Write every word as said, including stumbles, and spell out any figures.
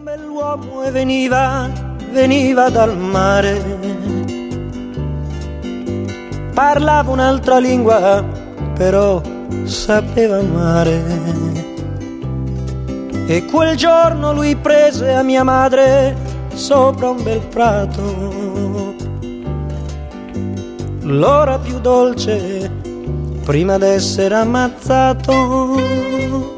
bell'uomo e veniva, veniva dal mare. Parlava un'altra lingua, però sapeva amare. E quel giorno lui prese a mia madre sopra un bel prato, l'ora più dolce prima d'essere ammazzato.